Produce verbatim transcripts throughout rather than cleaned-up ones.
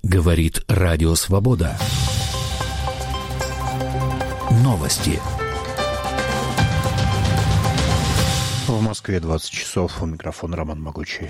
Говорит Радио Свобода. Новости. В Москве двадцать часов. У микрофона Роман Могучий.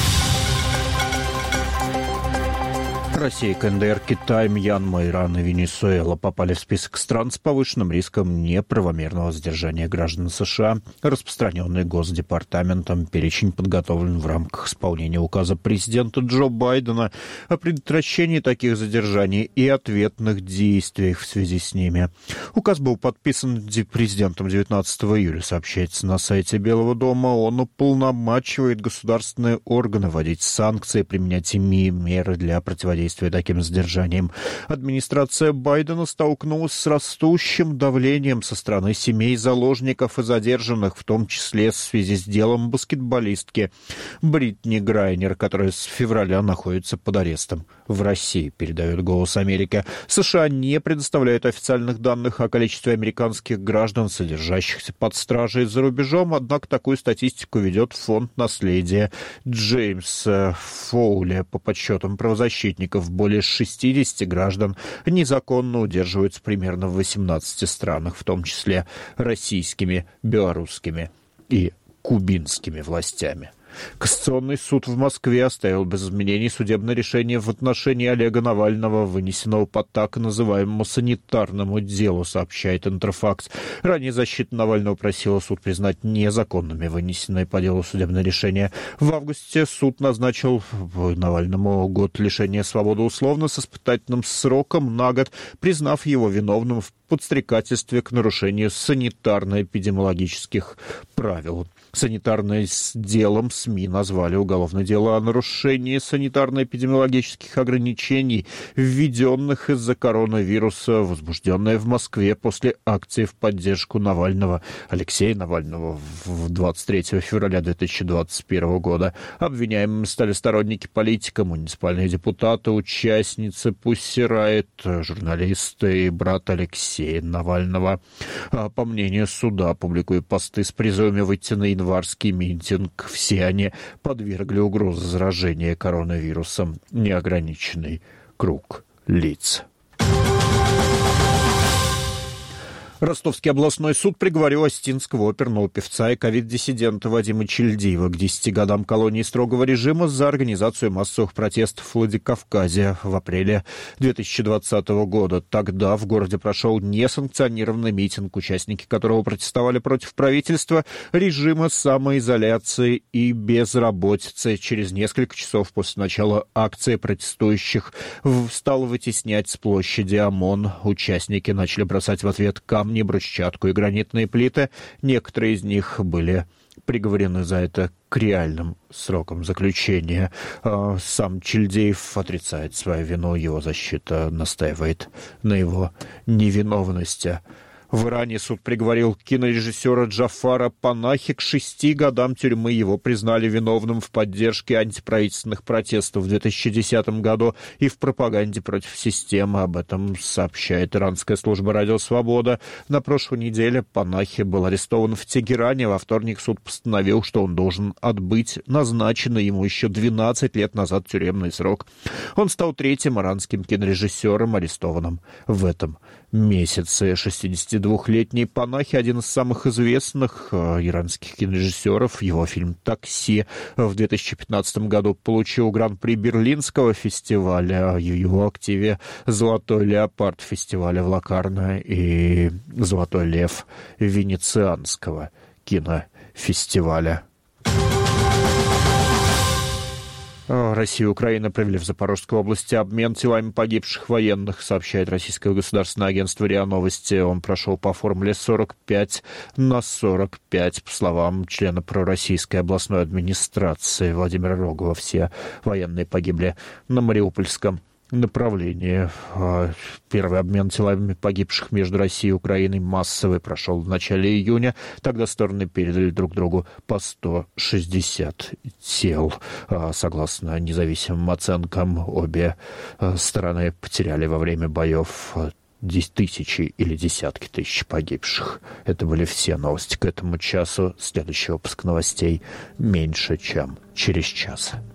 Россия, КНДР, Китай, Мьянма, Иран и Венесуэла попали в список стран с повышенным риском неправомерного задержания граждан США, распространенный Госдепартаментом. Перечень подготовлен в рамках исполнения указа президента Джо Байдена о предотвращении таких задержаний и ответных действиях в связи с ними. Указ был подписан президентом девятнадцатого июля, сообщается на сайте Белого дома. Он уполномачивает государственные органы вводить санкции, применять ими меры для противодействия таким задержанием. Администрация Байдена столкнулась с растущим давлением со стороны семей заложников и задержанных, в том числе в связи с делом баскетболистки Бритни Грайнер, которая с февраля находится под арестом в России, передает «Голос Америки». США не предоставляют официальных данных о количестве американских граждан, содержащихся под стражей за рубежом, однако такую статистику ведет фонд наследия Джеймса Фоули. По подсчетам правозащитников, более шестьдесят граждан незаконно удерживаются примерно в восемнадцати странах, в том числе российскими, белорусскими и кубинскими властями. Кассационный суд в Москве оставил без изменений судебное решение в отношении Олега Навального, вынесенного по так называемому санитарному делу, сообщает Интерфакс. Ранее защита Навального просила суд признать незаконными вынесенные по делу судебные решения. В августе суд назначил Навальному год лишения свободы условно с испытательным сроком на год, признав его виновным в подстрекательстве к нарушению санитарно-эпидемиологических правил. Санитарным делом СМИ назвали уголовное дело о нарушении санитарно-эпидемиологических ограничений, введенных из-за коронавируса, возбужденное в Москве после акции в поддержку Навального, Алексея Навального, двадцать третьего февраля две тысячи двадцать первого года. Обвиняемыми стали сторонники политика, муниципальные депутаты, участницы Pussy Riot, журналисты и брат Алексея Навального. По мнению суда, публикуя посты с призывами выйти на январский митинг, все они подвергли угрозе заражения коронавирусом неограниченный круг лиц. Ростовский областной суд приговорил осетинского оперного певца и ковид-диссидента Вадима Чильдиева к десяти годам колонии строгого режима за организацию массовых протестов в Владикавказе в апреле две тысячи двадцатого года. Тогда в городе прошел несанкционированный митинг, участники которого протестовали против правительства, режима самоизоляции и безработицы. Через несколько часов после начала акции протестующих стал вытеснять с площади ОМОН. Участники начали бросать в ответ камни, брусчатку и гранитные плиты. Некоторые из них были приговорены за это к реальным срокам заключения. Сам Чильдиев отрицает свою вину, его защита настаивает на его невиновности. В Иране суд приговорил кинорежиссера Джафара Панахи к шести годам тюрьмы. Его признали виновным в поддержке антиправительственных протестов в две тысячи десятом году и в пропаганде против системы. Об этом сообщает иранская служба «Радио Свобода». На прошлой неделе Панахи был арестован в Тегеране. Во вторник суд постановил, что он должен отбыть назначенный ему еще двенадцать лет назад тюремный срок. Он стал третьим иранским кинорежиссером, арестованным в этом месяце. шестидесятидвухлетний Панахи — один из самых известных э, иранских кинорежиссеров. Его фильм «Такси» в две тысячи пятнадцатом году получил гран-при Берлинского фестиваля, в его активе «Золотой леопард» фестиваля в Локарно и «Золотой лев» Венецианского кинофестиваля. Россия и Украина провели в Запорожской области обмен телами погибших военных, сообщает российское государственное агентство РИА Новости. Он прошел по формуле сорок пять на сорок пять. По словам члена пророссийской областной администрации Владимира Рогова, все военные погибли на Мариупольском направлении. Первый обмен телами погибших между Россией и Украиной массовый прошел в начале июня. Тогда стороны передали друг другу по сто шестьдесят тел. Согласно независимым оценкам, обе стороны потеряли во время боев тысячи или десятки тысяч погибших. Это были все новости к этому часу. Следующий выпуск новостей меньше, чем через час.